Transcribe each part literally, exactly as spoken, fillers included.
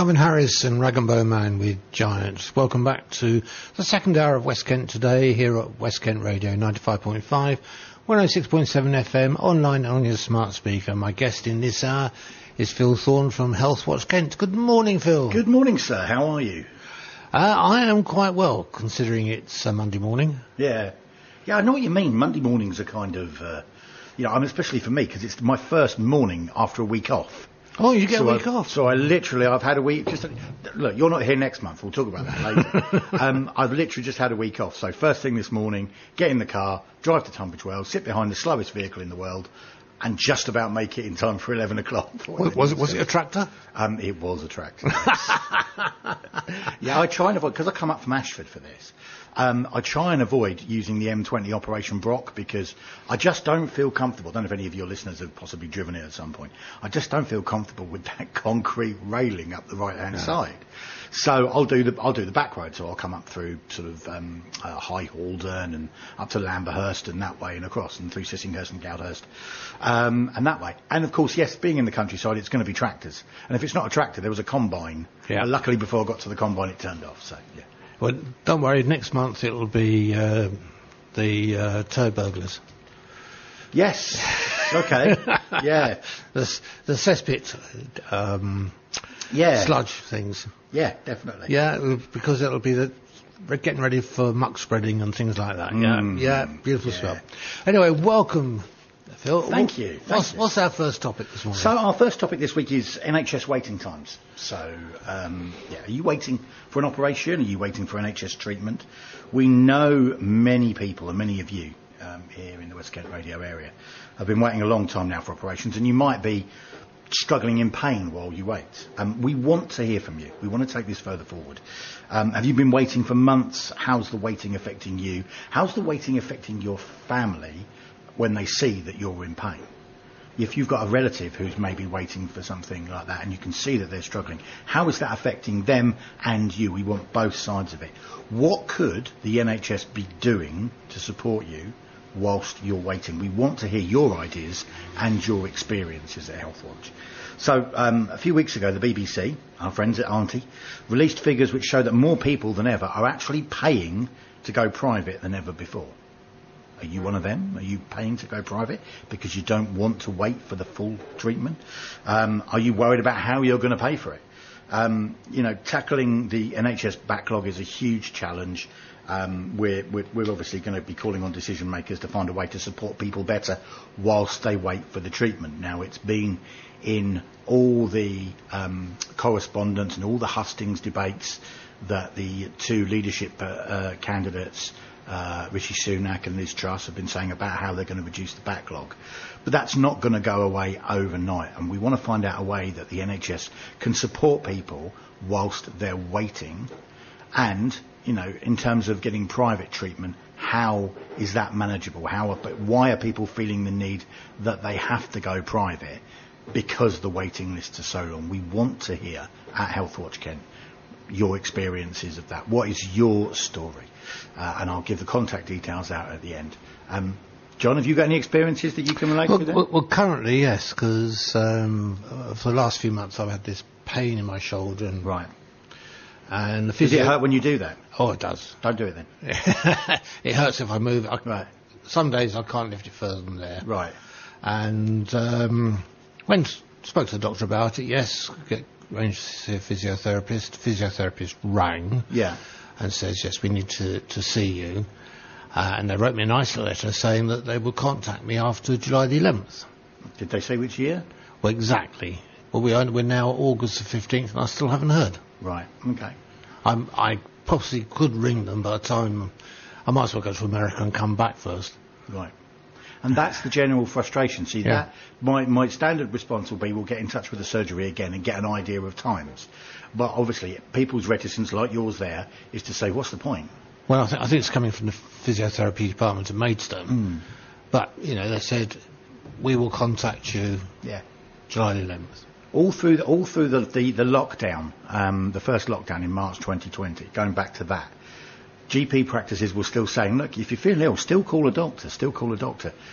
Calvin Harris and Rag and Bone Man with Giants. Welcome back to the second hour of West Kent today here at West Kent Radio ninety-five point five, one oh six point seven F M, online on your smart speaker. My guest in this hour is Phil Thorne from Health Watch Kent. Good morning, Phil. Good morning, sir. How are you? Uh, I am quite well, considering it's a Monday morning. Yeah. Yeah, I know what you mean. Monday mornings are kind of, uh, you know, I mean, especially for me, because it's my first morning after a week off. Oh, you get so a week I, off. So I literally, I've had a week. Just look, you're not here next month. We'll talk about that later. um, I've literally just had a week off. So first thing this morning, get in the car, drive to Tunbridge Wells, sit behind the slowest vehicle in the world, and just about make it in time for eleven o'clock. Was, was it was it a tractor? Um, it was a tractor. Yes. Yeah, I try and avoid, because I come up from Ashford for this. Um, I try and avoid using the M twenty Operation Brock because I just don't feel comfortable. I don't know if any of your listeners have possibly driven it at some point. I just don't feel comfortable with that concrete railing up the right-hand no. side. So I'll do the I'll do the back road. So I'll come up through sort of um, uh, High Haldern and up to Lamberhurst and that way and across and through Sissinghurst and Goudhurst um, and that way. And of course, yes, being in the countryside, it's going to be tractors. And if it's not a tractor, there was a combine. Yeah. Uh, luckily, before I got to the combine, it turned off. So yeah. Well, don't worry. Next month it'll be uh, the uh, toe burglars. Yes. Okay. Yeah. The the cesspit, um, yeah. sludge things. Yeah, definitely. Yeah, because it'll be the we're getting ready for muck spreading and things like that. Mm. Yeah. Yeah. Beautiful yeah. stuff. Anyway, welcome, Phil. Thank you. Thank what's, you. what's our first topic this morning? So our first topic this week is N H S waiting times. So, um, yeah, are you waiting for an operation? Are you waiting for N H S treatment? We know many people, and many of you um, here in the West Kent Radio area, have been waiting a long time now for operations, and you might be struggling in pain while you wait. Um, we want to hear from you. We want to take this further forward. Um, have you been waiting for months? How's the waiting affecting you? How's the waiting affecting your family when they see that you're in pain? If you've got a relative who's maybe waiting for something like that and you can see that they're struggling, how is that affecting them and you? We want both sides of it. What could the N H S be doing to support you whilst you're waiting? We want to hear your ideas and your experiences at Health Watch. So um, a few weeks ago, the B B C, our friends at Auntie, released figures which show that more people than ever are actually paying to go private than ever before. Are you one of them? Are you paying to go private because you don't want to wait for the full treatment? Um, are you worried about how you're going to pay for it? Um, you know, tackling the N H S backlog is a huge challenge. Um, we're, we're, we're obviously going to be calling on decision makers to find a way to support people better whilst they wait for the treatment. Now, it's been in all the um, correspondence and all the hustings debates that the two leadership uh, uh, candidates, Uh, Rishi Sunak and Liz Truss, have been saying about how they're going to reduce the backlog. But that's not going to go away overnight, and we want to find out a way that the N H S can support people whilst they're waiting. And, you know, in terms of getting private treatment, how is that manageable? How are, why are people feeling the need that they have to go private because the waiting lists are so long? We want to hear at Health Watch Kent your experiences of that. What is your story? Uh, and I'll give the contact details out at the end. Um, John, have you got any experiences that you can relate well, to? Well, well, currently, yes, because um, uh, for the last few months I've had this pain in my shoulder. And, right. And the physio- Does it hurt when you do that? Oh, it does. Don't do it then. It hurts if I move. I, right. Some days I can't lift it further than there. Right. And um, when spoke to the doctor about it, yes, get arranged to see a physiotherapist. Physiotherapist rang. Yeah. And says, yes, we need to, to see you. Uh, and they wrote me a nice letter saying that they would contact me after July the eleventh. Did they say which year? Well, exactly. Well, we are, we're now August the fifteenth, and I still haven't heard. Right, okay. I'm, I possibly could ring them by the time... I might as well go to America and come back first. Right. And that's the general frustration. See, yeah. that my, my standard response will be, we'll get in touch with the surgery again and get an idea of times. But obviously, people's reticence, like yours there, is to say, what's the point? Well, I, th- I think it's coming from the physiotherapy department at Maidstone. Mm. But, you know, they said, we will contact you yeah. July the eleventh. All through the, all through the, the, the lockdown, um, the first lockdown in March twenty twenty, going back to that, G P practices were still saying, look, if you feel ill, still call a doctor, still call a doctor.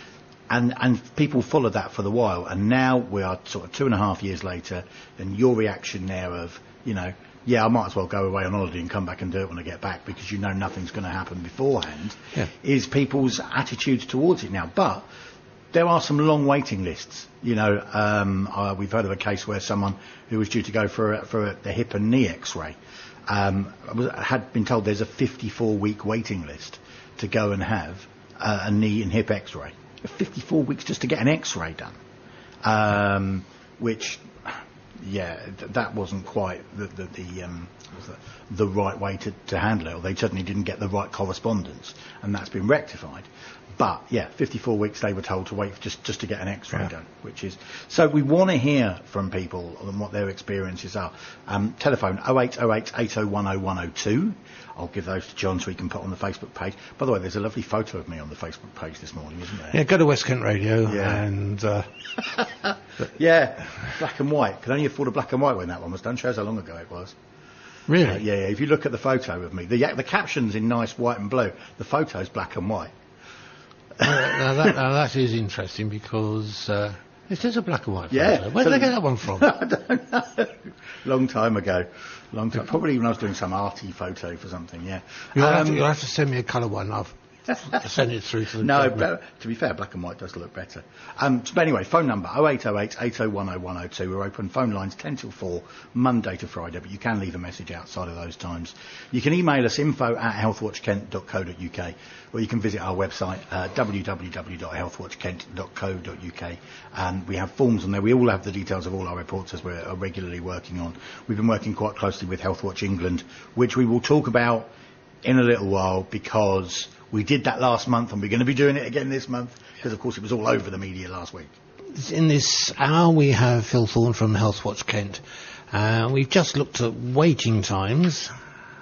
And, and people followed that for the while, and now we are sort of two and a half years later, and your reaction there of, you know, yeah, I might as well go away on holiday and come back and do it when I get back because you know nothing's going to happen beforehand, yeah. is people's attitudes towards it now. But there are some long waiting lists. You know, um, uh, we've heard of a case where someone who was due to go for a, for a, a hip and knee X-ray um, was, had been told there's a fifty-four week waiting list to go and have uh, a knee and hip X-ray. fifty-four weeks just to get an X-ray done, um, which, yeah, th- that wasn't quite the the, the, um, was the, the right way to, to handle it, or they certainly didn't get the right correspondence, and that's been rectified. But yeah, fifty-four weeks they were told to wait just just to get an X-ray yeah. done, which is so. We want to hear from people and what their experiences are. Um, telephone oh eight oh eight, eight oh one oh, one oh two. I'll give those to John so he can put on the Facebook page. By the way, there's a lovely photo of me on the Facebook page this morning, isn't there? Yeah, go to West Kent Radio yeah. and uh, yeah, black and white. Could only afford a black and white when that one was done. Shows how long ago it was. Really? Uh, yeah, yeah. If you look at the photo of me, the the caption's in nice white and blue. The photo's black and white. uh, now, that, now that is interesting because uh, it is a black and white photo. Yeah. Where did they get that one from? I don't know. Long time ago. Long time. Probably when I was doing some arty photo for something, yeah. You'll, um, have, to, you'll have to send me a colour one. I've send it through to the No, government. but, to be fair, black and white does look better. Um, but anyway, phone number oh eight oh eight, eight oh one oh, one oh two. We're open phone lines ten till four, Monday to Friday, but you can leave a message outside of those times. You can email us info at healthwatch kent dot co dot uk, or you can visit our website, uh, w w w dot healthwatch kent dot co dot uk. Um, we have forms on there. We all have the details of all our reports as we're regularly working on. We've been working quite closely with Healthwatch England, which we will talk about in a little while, because we did that last month and we're going to be doing it again this month, because of course it was all over the media last week. In this hour we have Phil Thorne from Healthwatch Kent. Uh, we've just looked at waiting times,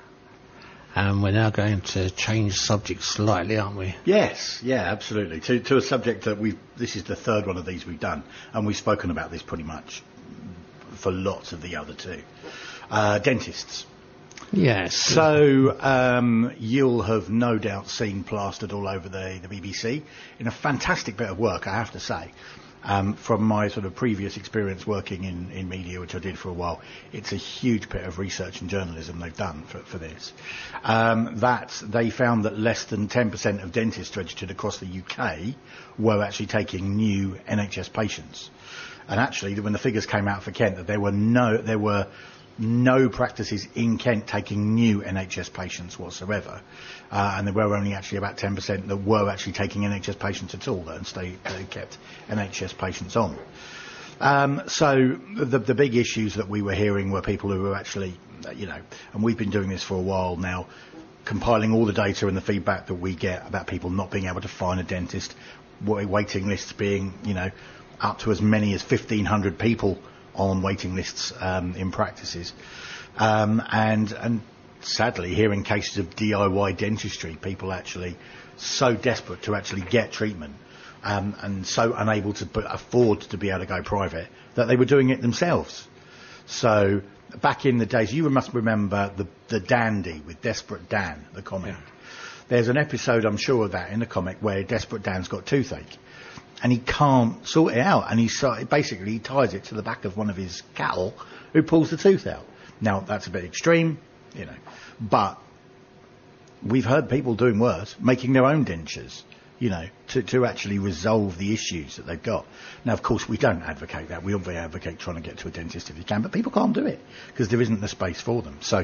and we're now going to change subject slightly, aren't we? Yes, yeah, absolutely. To to a subject that we've, this is the third one of these we've done, and we've spoken about this pretty much for lots of the other two. Uh, dentists. Yes. So um, you'll have no doubt seen plastered all over the, the B B C in a fantastic bit of work, I have to say. Um, from my sort of previous experience working in, in media, which I did for a while, it's a huge bit of research and journalism they've done for, for this. Um, that they found that less than ten percent of dentists registered across the U K were actually taking new N H S patients. And actually, when the figures came out for Kent, that there were no, there were no practices in Kent taking new N H S patients whatsoever, uh, and there were only actually about ten percent that were actually taking N H S patients at all, and stay, uh, kept N H S patients on. Um, so the, the big issues that we were hearing were people who were actually, uh, you know, and we've been doing this for a while now, compiling all the data and the feedback that we get about people not being able to find a dentist, waiting lists being, you know, up to as many as fifteen hundred people on waiting lists um, in practices, um, and and sadly hearing cases of D I Y dentistry, people actually so desperate to actually get treatment, um, and so unable to b- afford to be able to go private that they were doing it themselves. So back in the days, you must remember the the Dandy with Desperate Dan, the comic. Yeah. There's an episode, I'm sure, of that in the comic where Desperate Dan's got toothache. And he can't sort it out, and he so, basically he ties it to the back of one of his cattle, who pulls the tooth out. Now that's a bit extreme, you know, but we've heard people doing worse, making their own dentures, you know, to, to actually resolve the issues that they've got. Now, of course, we don't advocate that. We obviously advocate trying to get to a dentist if you can, but people can't do it because there isn't the space for them. So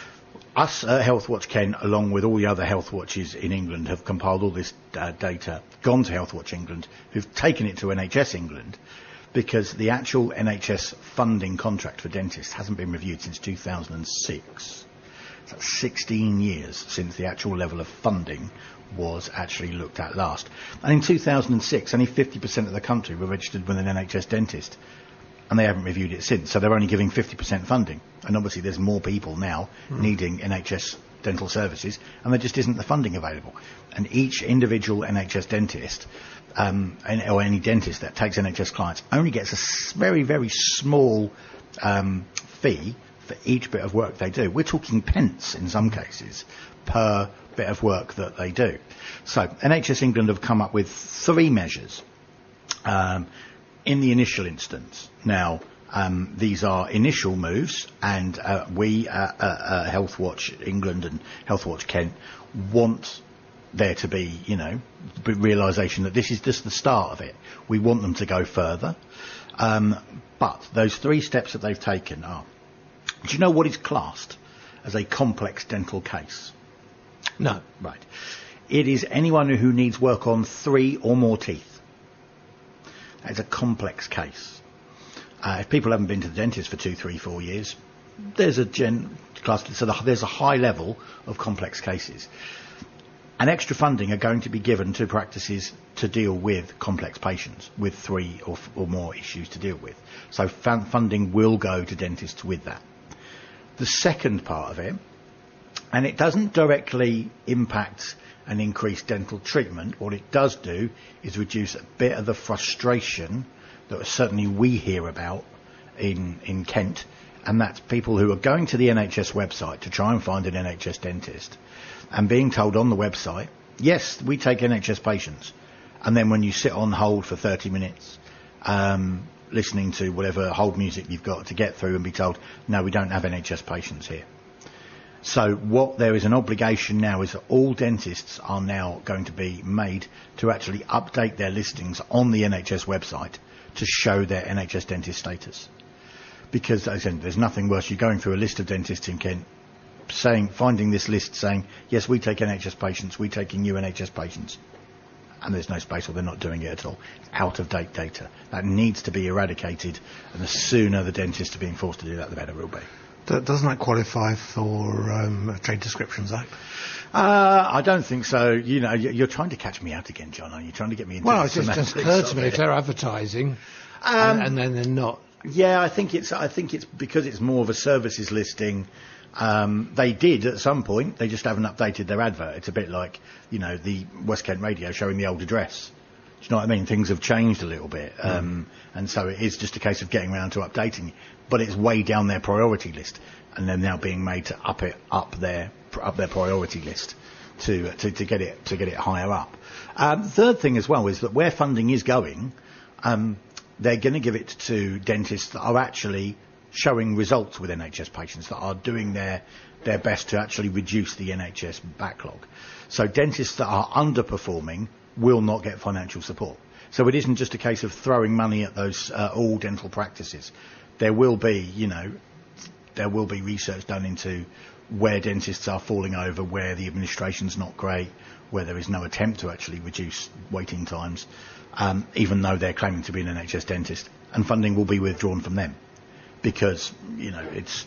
us at Healthwatch Kent, along with all the other health watches in England, have compiled all this uh, data, gone to Healthwatch England, who've taken it to N H S England, because the actual N H S funding contract for dentists hasn't been reviewed since two thousand six. So that's sixteen years since the actual level of funding was actually looked at last. And in two thousand six, only fifty percent of the country were registered with an N H S dentist, and they haven't reviewed it since. So they're only giving fifty percent funding. And obviously there's more people now mm. needing N H S dental services, and there just isn't the funding available. And each individual N H S dentist, um, or any dentist that takes N H S clients, only gets a very, very small um, fee for each bit of work they do. We're talking pence in some cases per bit of work that they do. So N H S England have come up with three measures um, in the initial instance. Now, um, these are initial moves, and uh, we, uh, uh, uh, Health Watch England and Health Watch Kent, want there to be, you know, realisation that this is just the start of it. We want them to go further. Um, but those three steps that they've taken are, do you know what is classed as a complex dental case? No. Right. It is anyone who needs work on three or more teeth. That's a complex case. Uh, if people haven't been to the dentist for two, three, four years, there's a gen class, so the, there's a high level of complex cases. And extra funding are going to be given to practices to deal with complex patients with three or, f- or more issues to deal with. So f- funding will go to dentists with that. The second part of it, and it doesn't directly impact and increase dental treatment, what it does do is reduce a bit of the frustration that certainly we hear about in, in Kent, and that's people who are going to the N H S website to try and find an N H S dentist, and being told on the website, yes, we take N H S patients. And then when you sit on hold for thirty minutes, um, listening to whatever hold music you've got to get through and be told, no, we don't have N H S patients here. So what there is an obligation now is that all dentists are now going to be made to actually update their listings on the N H S website to show their N H S dentist status. Because, as I said, there's nothing worse. You're going through a list of dentists in Kent, saying, finding this list saying, yes, we take N H S patients, we're taking new N H S patients, and there's no space, or they're not doing it at all. It's out-of-date data. That needs to be eradicated, and the sooner the dentists are being forced to do that, the better it will be. D- doesn't that qualify for um, a Trade Descriptions Act? Uh, I don't think so. You know, you're trying to catch me out again, John. Are you trying to get me into well, the it just, just semantics occurred of to me it? if they're advertising, Um, and, and then they're not. Yeah, I think it's. I think it's because it's more of a services listing. Um, they did at some point. They just haven't updated their advert. It's a bit like, you know, the West Kent Radio showing the old address. Do you know what I mean? Things have changed a little bit, mm. um, and so it is just a case of getting around to updating it. But it's way down their priority list, and they're now being made to up it up their up their priority list to to, to get it to get it higher up. Um, third thing as well is that where funding is going. Um, They're going to give it to dentists that are actually showing results with N H S patients, that are doing their their best to actually reduce the N H S backlog. So dentists that are underperforming will not get financial support. So it isn't just a case of throwing money at those uh, all dental practices. There will be, you know, there will be research done into where dentists are falling over, where the administration's not great, where there is no attempt to actually reduce waiting times. Um, even though they're claiming to be an N H S dentist, and funding will be withdrawn from them because, you know, it's,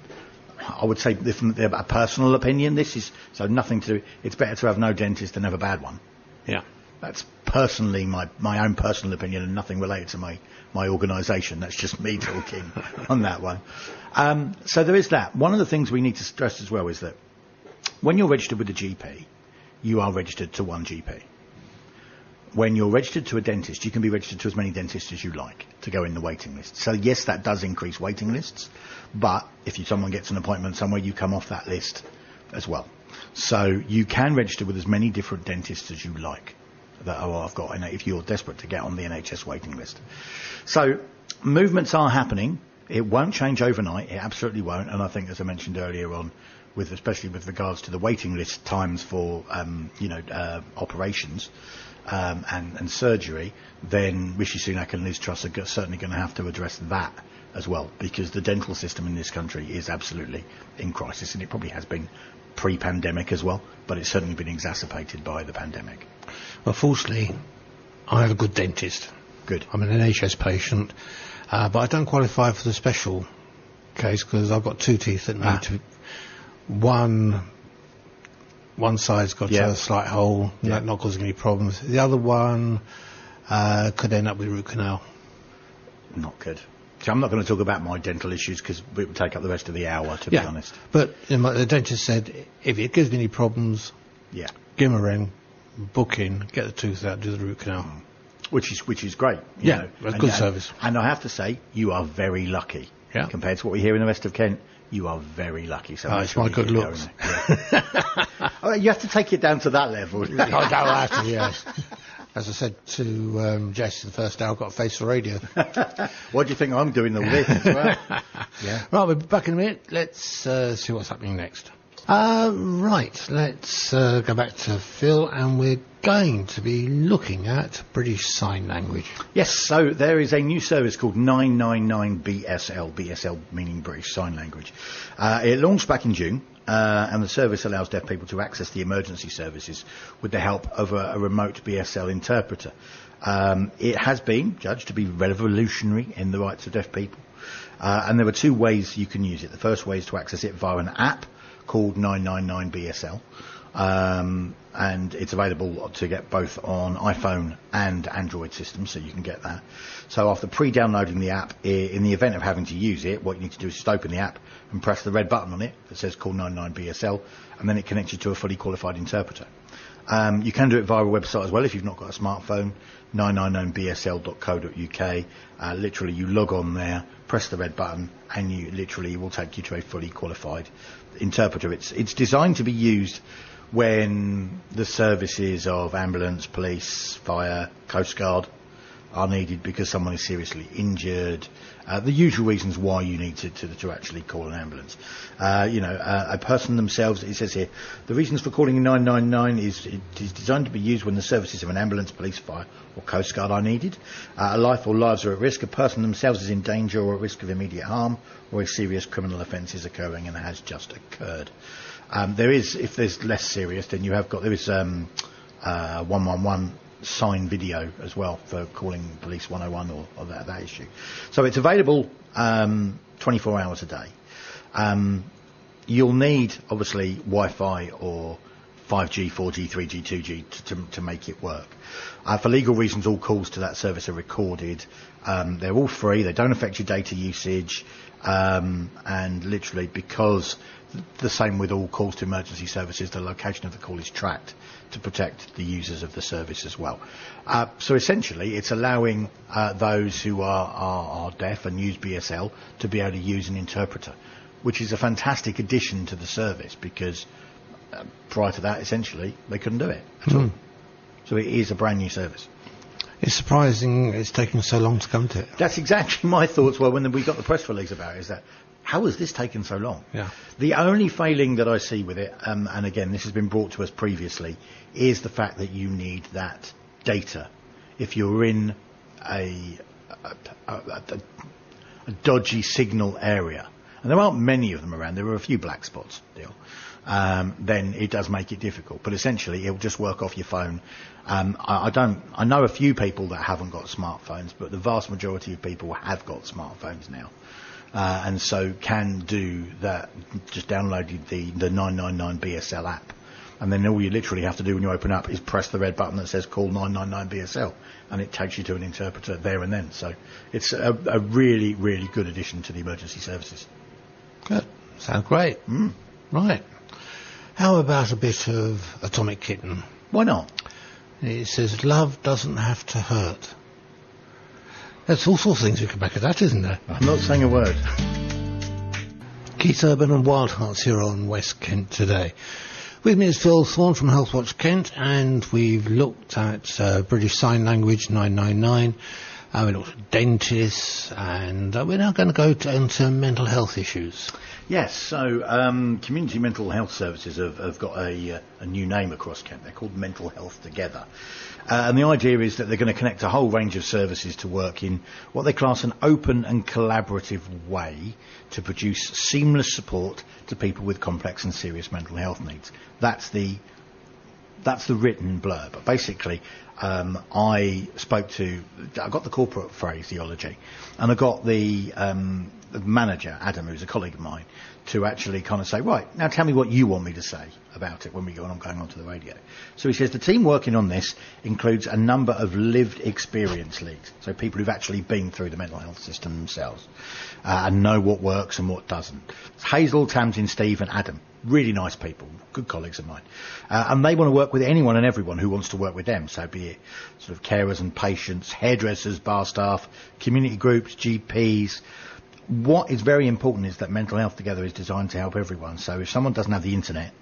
I would say, from a personal opinion, this is, so nothing to do, it's better to have no dentist than have a bad one. Yeah. That's personally my, my own personal opinion and nothing related to my, my organisation. That's just me talking on that one. Um, so there is that. One of the things we need to stress as well is that when you're registered with a G P, you are registered to one G P. When you're registered to a dentist, you can be registered to as many dentists as you like to go in the waiting list. So yes, that does increase waiting lists, but if you, someone gets an appointment somewhere, you come off that list as well. So you can register with as many different dentists as you like that oh, I've got, if you're desperate to get on the N H S waiting list. So movements are happening. It won't change overnight. It absolutely won't. And I think, as I mentioned earlier on, with especially with regards to the waiting list times for um, you know uh, operations, Um, and, and surgery, then Rishi Sunak and Liz Truss are go- certainly going to have to address that as well, because the dental system in this country is absolutely in crisis, and it probably has been pre-pandemic as well, but it's certainly been exacerbated by the pandemic. Well, fortunately, I have a good dentist. Good. I'm an N H S patient, uh, but I don't qualify for the special case because I've got two teeth that need Ah. to... One... One side's got Yeah. a slight hole, Yeah. not, not causing any problems. The other one uh, could end up with root canal. Not good. So I'm not going to talk about my dental issues because it would take up the rest of the hour, to yeah. be honest. But you know, the dentist said, if it gives me any problems, Yeah. give him a ring, book in, get the tooth out, do the root canal. Mm. Which is which is great. You Yeah, know. that's and, good and, service. And I have to say, you are very lucky. Yeah. Compared to what we hear in the rest of Kent, you are very lucky. So Oh, make it's sure my you good keep looks. going there. Yeah. Oh, you have to take it down to that level. I don't have to, yes. As I said to um, Jess the first hour, I've got a face for radio. What do you think I'm doing all this as well? Yeah. Right, we'll be back in a minute. Let's uh, see what's happening next. Uh, right, let's uh, go back to Phil, and we're going to be looking at British Sign Language. Yes, so there is a new service called nine nine nine B S L, B S L meaning British Sign Language. Uh, it launched back in June, uh, and the service allows deaf people to access the emergency services with the help of a, a remote B S L interpreter. Um, it has been judged to be revolutionary in the rights of deaf people, uh, and there were two ways you can use it. The first way is to access it via an app called nine nine nine B S L, um, and it's available to get both on iPhone and Android systems, so you can get that. So after pre-downloading the app, in the event of having to use it, what you need to do is just open the app and press the red button on it that says call nine nine B S L, and then it connects you to a fully qualified interpreter. Um, you can do it via a website as well if you've not got a smartphone, nine nine nine B S L dot co dot U K. Uh, literally, you log on there, press the red button, and you literally will take you to a fully qualified interpreter. It's it's designed to be used when the services of ambulance, police, fire, Coast Guard are needed because someone is seriously injured. Uh, the usual reasons why you need to, to, to actually call an ambulance. Uh, you know, uh, a person themselves, it says here, the reasons for calling nine nine nine is it is designed to be used when the services of an ambulance, police, fire or Coast Guard are needed. Uh, a life or lives are at risk. A person themselves is in danger or at risk of immediate harm, or a serious criminal offence is occurring and has just occurred. Um, there is, if there's less serious, then you have got, there is um, uh, one one one sign video as well for calling police one oh one or, or that, that issue. So it's available um, twenty-four hours a day. Um, you'll need, obviously, Wi-Fi or five G, four G, three G, two G to, to, to make it work. Uh, for legal reasons, all calls to that service are recorded. Um, they're all free. They don't affect your data usage. Um, and literally, because the same with all calls to emergency services, the location of the call is tracked to protect the users of the service as well. Uh, so essentially, it's allowing uh, those who are, are, are deaf and use B S L to be able to use an interpreter, which is a fantastic addition to the service because uh, prior to that, essentially, they couldn't do it at Mm. all. So it is a brand new service. It's surprising it's taken so long to come to it. That's exactly my thoughts were when we got the press release about it, is that how has this taken so long? Yeah. The only failing that I see with it, um, and again, this has been brought to us previously, is the fact that you need that data. If you're in a, a, a, a, a dodgy signal area, and there aren't many of them around, there are a few black spots still, um, then it does make it difficult. But essentially, it'll just work off your phone. Um, I, I don't. I know a few people that haven't got smartphones, but the vast majority of people have got smartphones now. Uh, and so can do that, just downloaded the, the nine nine nine B S L app. And then all you literally have to do when you open up is press the red button that says call nine nine nine B S L, and it takes you to an interpreter there and then. So it's a, a really, really good addition to the emergency services. Good. Sounds great. Mm. Right. How about a bit of Atomic Kitten? Why not? It says, love doesn't have to hurt. There's all sorts of things we can make of that, isn't there? I'm not saying a word. Keith Urban and Wild Hearts here on West Kent today. With me is Phil Thorne from Healthwatch Kent, and we've looked at uh, British Sign Language nine nine nine, and we looked at dentists, and uh, we're now going to go to, into mental health issues. Yes, so um, Community Mental Health Services have, have got a, uh, a new name across Kent. They're called Mental Health Together. Uh, and the idea is that they're going to connect a whole range of services to work in what they class an open and collaborative way to produce seamless support to people with complex and serious mental health needs. That's the that's the written blurb. But basically, um, I spoke to, I got the corporate phraseology, and I got the, um, the manager, Adam, who's a colleague of mine, to actually kind of say, right, now tell me what you want me to say about it when we go on, I'm going onto the radio. So he says the team working on this includes a number of lived experience leads, so people who've actually been through the mental health system themselves uh, and know what works and what doesn't. It's Hazel, Tamsin, Steve and Adam. Really nice people, good colleagues of mine. Uh, and they want to work with anyone and everyone who wants to work with them, so be it sort of carers and patients, hairdressers, bar staff, community groups, G Ps. What is very important is that Mental Health Together is designed to help everyone. So if someone doesn't have the internet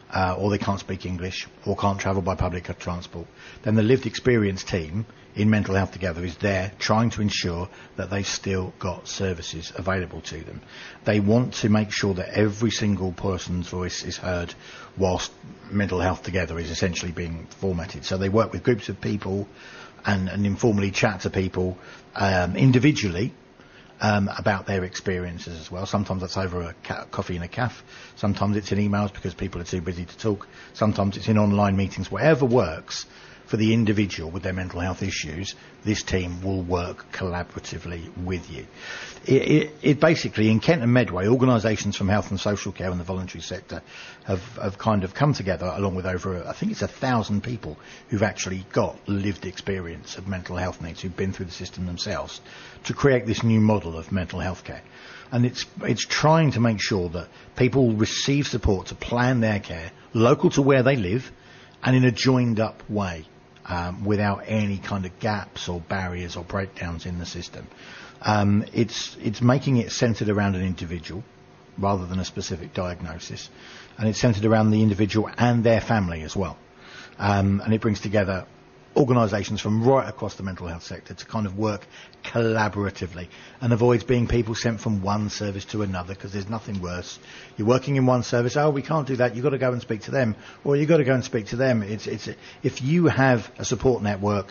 uh, or they can't speak English, or can't travel by public transport, then the lived experience team in Mental Health Together is there trying to ensure that they've still got services available to them. They want to make sure that every single person's voice is heard whilst Mental Health Together is essentially being formatted. So they work with groups of people and, and informally chat to people um, individually Um, about their experiences as well. Sometimes that's over a ca- coffee in a cafe. Sometimes it's in emails because people are too busy to talk. Sometimes it's in online meetings. Whatever works for the individual with their mental health issues, this team will work collaboratively with you. It, it, it basically, in Kent and Medway, organisations from health and social care and the voluntary sector have, have kind of come together along with over, I think it's a thousand people who've actually got lived experience of mental health needs, who've been through the system themselves, to create this new model of mental health care. And it's it's trying to make sure that people receive support to plan their care local to where they live and in a joined up way, um, without any kind of gaps or barriers or breakdowns in the system. Um, it's it's making it centred around an individual rather than a specific diagnosis, and it's centred around the individual and their family as well. Um, and it brings together organisations from right across the mental health sector to kind of work collaboratively and avoids being people sent from one service to another, because there's nothing worse. You're working in one service, oh, we can't do that, you've got to go and speak to them, or you've got to go and speak to them. It's, it's, if you have a support network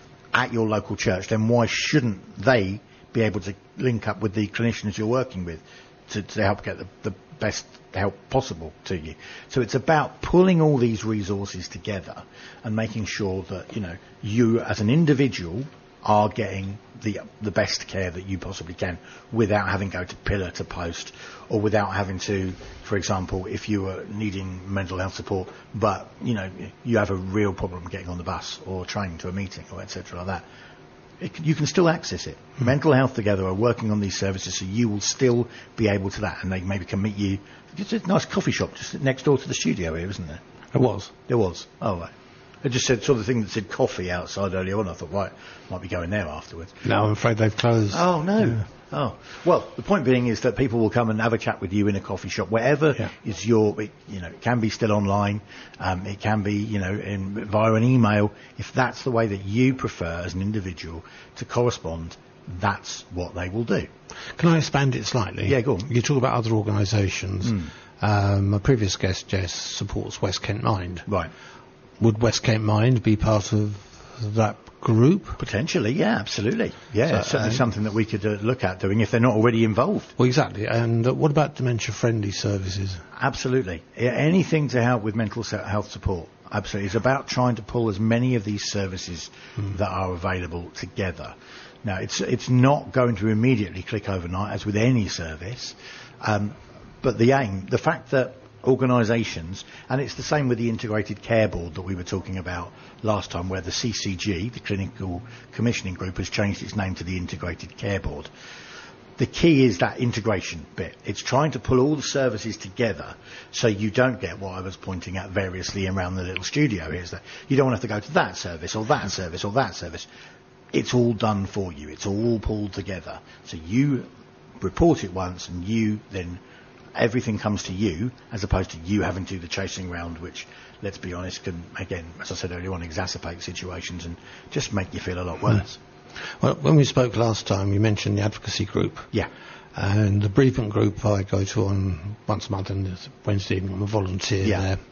at your local church, then why shouldn't they be able to link up with the clinicians you're working with to, to help get the, the best help possible to you? So it's about pulling all these resources together and making sure that, you know, you as an individual are getting the the best care that you possibly can without having to go to pillar to post, or without having to, for example, if you are needing mental health support but, you know, you have a real problem getting on the bus or train to a meeting or et cetera like that, It, you can still access it. Mm. Mental Health Together are working on these services, so you will still be able to that, and they maybe can meet you. It's a nice coffee shop just next door to the studio here, isn't there? There was. There was. Oh, right. I just said sort of thing that said coffee outside earlier on. I thought, right, might be going there afterwards. No, I'm afraid they've closed. Oh, no. Yeah. Oh. Well, the point being is that people will come and have a chat with you in a coffee shop, wherever yeah. is your, it, you know, it can be still online, um, it can be, you know, in, via an email. If that's the way that you prefer as an individual to correspond, that's what they will do. Can I expand it slightly? Yeah, go on. You talk about other organisations. Mm. Um, my previous guest, Jess, supports West Kent Mind. Right. Would West Kent Mind be part of that group? Potentially, yeah, absolutely. Yeah, So, it's certainly uh, something that we could uh, look at doing if they're not already involved. Well, exactly. And uh, what about dementia-friendly services? Absolutely. Yeah, anything to help with mental health support. Absolutely. It's about trying to pull as many of these services mm. that are available together. Now, it's it's not going to immediately click overnight, as with any service, um, but the aim, the fact that organisations, and it's the same with the Integrated Care Board that we were talking about last time, where the C C G, the Clinical Commissioning Group, has changed its name to the Integrated Care Board. The key is that integration bit. It's trying to pull all the services together so you don't get what I was pointing at variously around the little studio here, is that you don't want to have to go to that service or that service or that service. It's all done for you. It's all pulled together. So you report it once and you then, everything comes to you, as opposed to you having to do the chasing round, which, let's be honest, can, again, as I said earlier on, exacerbate situations and just make you feel a lot worse. Mm. Well, when we spoke last time, you mentioned the advocacy group. Yeah. And the bereavement group I go to on once a month, and Wednesday evening I'm a volunteer yeah. there.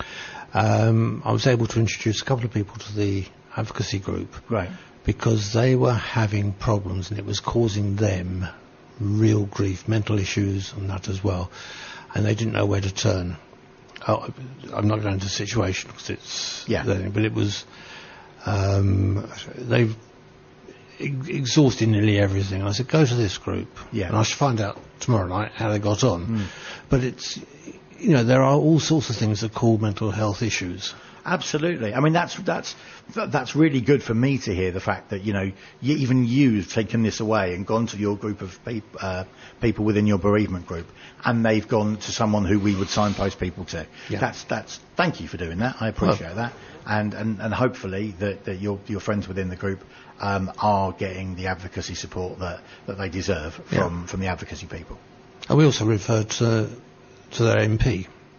Um, I was able to introduce a couple of people to the advocacy group. Right. Because they were having problems and it was causing them real grief, mental issues and that as well, and they didn't know where to turn. Oh, I'm not going into the situation because it's yeah. but it was um, they've ex- exhausted nearly everything. I said, go to this group, yeah. and I should find out tomorrow night how they got on. Mm. But it's, you know, there are all sorts of things that call mental health issues. Absolutely. I mean, that's that's that's really good for me to hear, the fact that, you know, you, even you've taken this away and gone to your group of peop, uh, people within your bereavement group, and they've gone to someone who we would signpost people to. Yeah. That's that's. Thank you for doing that. I appreciate well, that, and, and and hopefully that, that your your friends within the group um, are getting the advocacy support that, that they deserve from yeah. from the advocacy people. And we also referred to to their M P.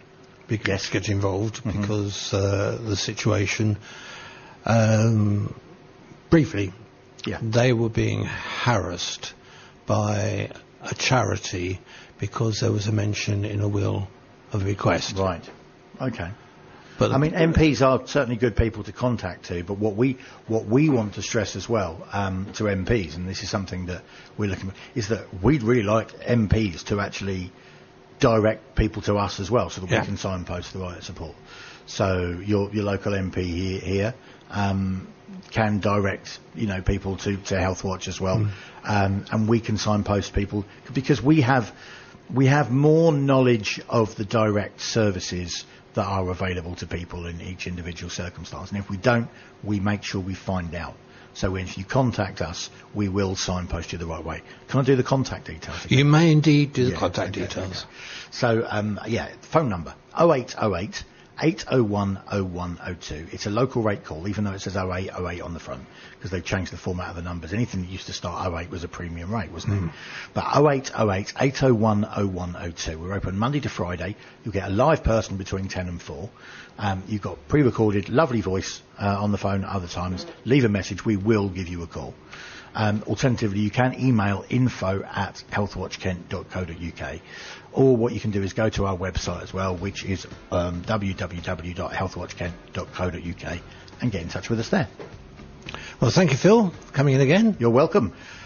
be- Yes. get involved because uh, the situation. Um, briefly, Yeah. they were being harassed by a charity because there was a mention in a will of a bequest. Right. Okay. But I mean, M Ps are certainly good people to contact to, but what we what we want to stress as well um, to M Ps, and this is something that we're looking at, is that we'd really like M Ps to actually direct people to us as well, so that Yeah. we can signpost the right support. So your your local M P here, here um, can direct you know people to, to Healthwatch as well, um, and we can signpost people because we have we have more knowledge of the direct services that are available to people in each individual circumstance. And if we don't, we make sure we find out. So when you contact us, we will signpost you the right way. Can I do the contact details again? you may indeed do the Yeah, contact okay, details. okay. So, um, yeah, phone number, oh eight oh eight, eight oh one oh one oh two. It's a local rate call, even though it says oh eight oh eight on the front, because they've changed the format of the numbers. Anything that used to start oh eight was a premium rate, wasn't it? But oh eight oh eight, eight oh one oh one oh two. We're open Monday to Friday. You'll get a live person between ten and four. Um, you've got pre-recorded, lovely voice uh, on the phone at other times. Leave a message. We will give you a call. Um, alternatively, you can email info at healthwatchkent dot co dot uk, or what you can do is go to our website as well, which is um, w w w dot healthwatchkent dot co dot uk, and get in touch with us there. Well, thank you, Phil, for coming in again. You're welcome.